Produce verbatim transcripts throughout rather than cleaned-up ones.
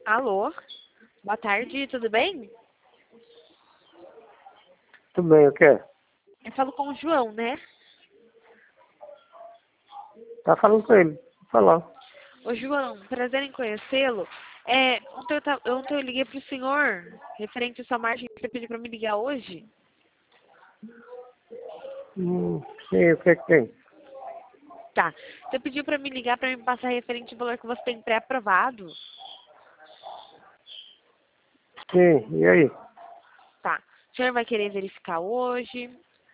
Alô? Boa tarde, tudo bem? Tudo bem, o quê? Eu falo com o João, né? Tá falando com ele. Falar. Ô, João, prazer em conhecê-lo. É, ontem eu, ta- ontem eu liguei pro senhor, referente à sua margem, que você pediu pra me ligar hoje. Hum, sim, o que que tem? Tá. Você pediu pra me ligar pra me passar referente ao valor que você tem pré-aprovado. Sim, e aí? Tá. O senhor vai querer verificar hoje?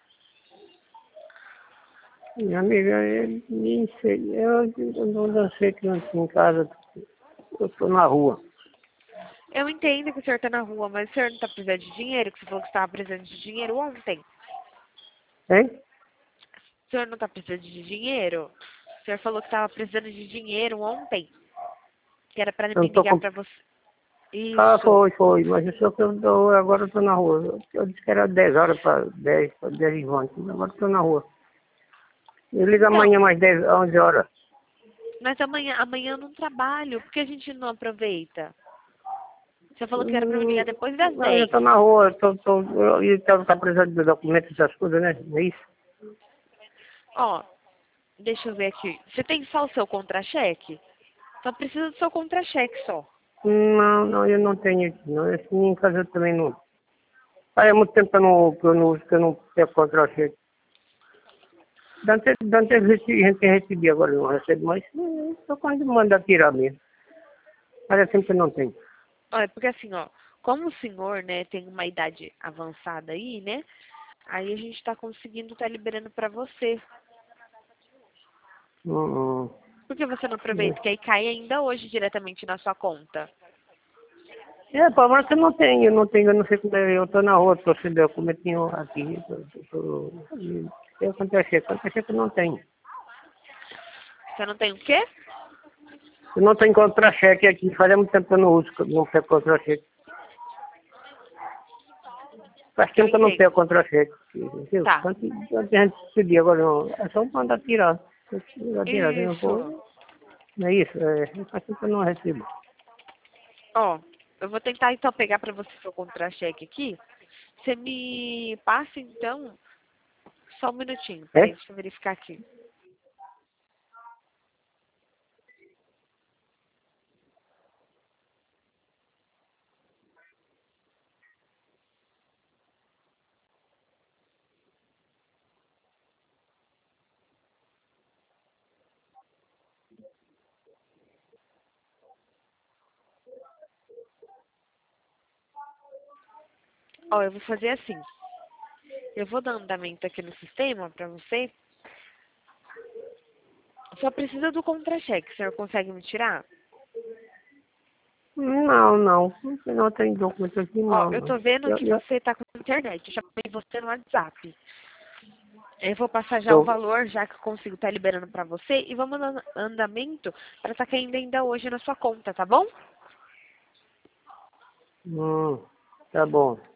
Minha amiga, eu nem sei. Eu, eu não sei que não estou em casa. Eu tô na rua. Eu entendo que o senhor tá na rua, mas o senhor não tá precisando de dinheiro, que você falou que estava precisando de dinheiro ontem. Hein? O senhor não tá precisando de dinheiro? O senhor falou que estava precisando de dinheiro ontem, que era pra Eu me não tô ligar com... pra você. Ah, Isso. foi, foi. Mas eu só que eu tô, agora eu tô na rua. Eu, eu disse que era dez horas para dez, para dez e vinte. Agora eu tô na rua. Eu ligo Então, amanhã mais dez, onze horas. mas amanhã, amanhã eu não trabalho, por que a gente não aproveita? Você falou que era pra me ligar Hum, depois das não, eu dez. tô na rua. Eu tô, tô, eu, eu tô, tá precisando de documentos, essas coisas, né? É isso? Ó, deixa eu ver aqui. Você tem só o seu contra-cheque? Só precisa do seu contra-cheque só. Não, não, eu não tenho isso, não. Esse em casa eu também não. Faz muito tempo que eu não, que eu não, que eu não pego contra-cheque. Dante, Dante a gente recebia, agora não recebe mais. Só quando manda tirar mesmo. Mas é sempre que eu não tenho. Olha, porque assim, ó, como o senhor, né, tem uma idade avançada aí, né, aí a gente tá conseguindo tá liberando pra você. Hum, Por que você não hum. aproveita? Que aí cai ainda hoje diretamente na sua conta. É, problema que eu não tenho, eu não tenho, eu não sei como é, eu tô na rua, tô sem documentinho aqui, tô, tô, tô, e tem contra-cheque, contra-cheque eu não tenho. Você não tem o quê? Eu não tenho contra-cheque aqui, faz muito tempo que eu não uso, que eu não pego contra-cheque. Faz Eu tempo que eu não pego entendo. contra-cheque. Viu? Tá. Antes, antes a gente pedir, agora não. É só mandar tirar. Mandar tirar, eu Isso. vou. Não é isso? É, faz tempo que eu não recebo. Ó, eu vou tentar então pegar pra você seu contra-cheque aqui. Você me passa então. Só um minutinho, peraí, É? deixa eu verificar aqui. Ó, eu vou fazer assim. Eu vou dar andamento aqui no sistema pra você. Só precisa do contra-cheque. O senhor consegue me tirar? Não, não. Eu não tenho documento aqui, Ó, não. eu não. tô vendo Eu, que eu, você tá com internet. Eu chamei você no WhatsApp. Eu vou passar já o tô. valor, já que eu consigo estar liberando pra você. E vamos dar andamento pra estar caindo ainda hoje na sua conta, tá bom? Hum, tá bom.